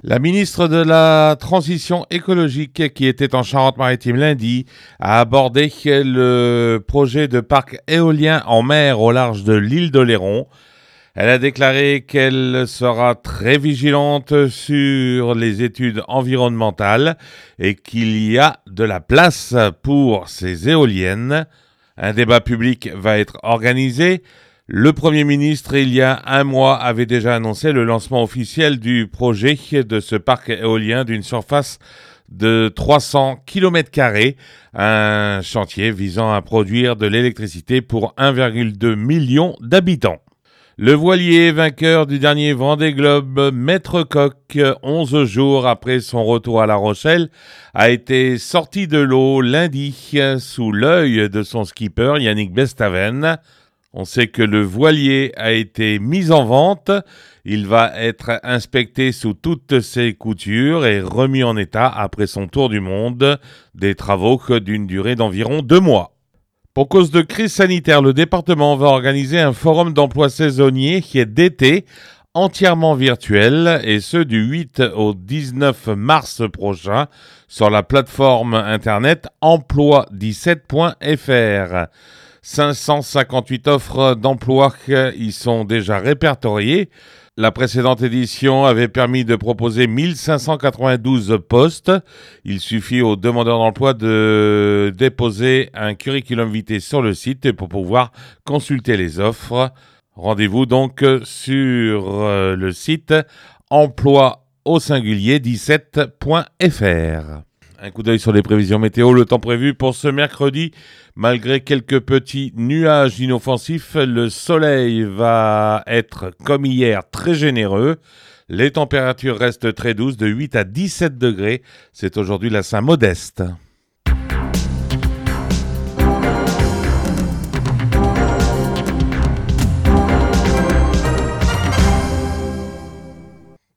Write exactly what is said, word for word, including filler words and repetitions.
La ministre de la Transition écologique, qui était en Charente-Maritime lundi, a abordé le projet de parc éolien en mer au large de l'île d'Oléron. Elle a déclaré qu'elle sera très vigilante sur les études environnementales et qu'il y a de la place pour ces éoliennes. Un débat public va être organisé. Le Premier ministre, il y a un mois, avait déjà annoncé le lancement officiel du projet de ce parc éolien d'une surface de trois cents kilomètres carrés, un chantier visant à produire de l'électricité pour un virgule deux million d'habitants. Le voilier vainqueur du dernier Vendée Globe, Maître Coq, onze jours après son retour à La Rochelle, a été sorti de l'eau lundi sous l'œil de son skipper Yannick Bestaven. On sait que le voilier a été mis en vente. Il va être inspecté sous toutes ses coutures et remis en état après son tour du monde, des travaux d'une durée d'environ deux mois. Pour cause de crise sanitaire, le département va organiser un forum d'emploi saisonnier qui est d'été, entièrement virtuel, et ce du huit au dix-neuf mars prochain sur la plateforme internet emploi dix-sept point f r. cinq cent cinquante-huit offres d'emploi y sont déjà répertoriées. La précédente édition avait permis de proposer mille cinq cent quatre-vingt-douze postes. Il suffit aux demandeurs d'emploi de déposer un curriculum vitae sur le site pour pouvoir consulter les offres. Rendez-vous donc sur le site emploi au singulier dix-sept point f r. Un coup d'œil sur les prévisions météo. Le temps prévu pour ce mercredi, malgré quelques petits nuages inoffensifs, le soleil va être, comme hier, très généreux. Les températures restent très douces, de huit à dix-sept degrés. C'est aujourd'hui la Saint-Modeste.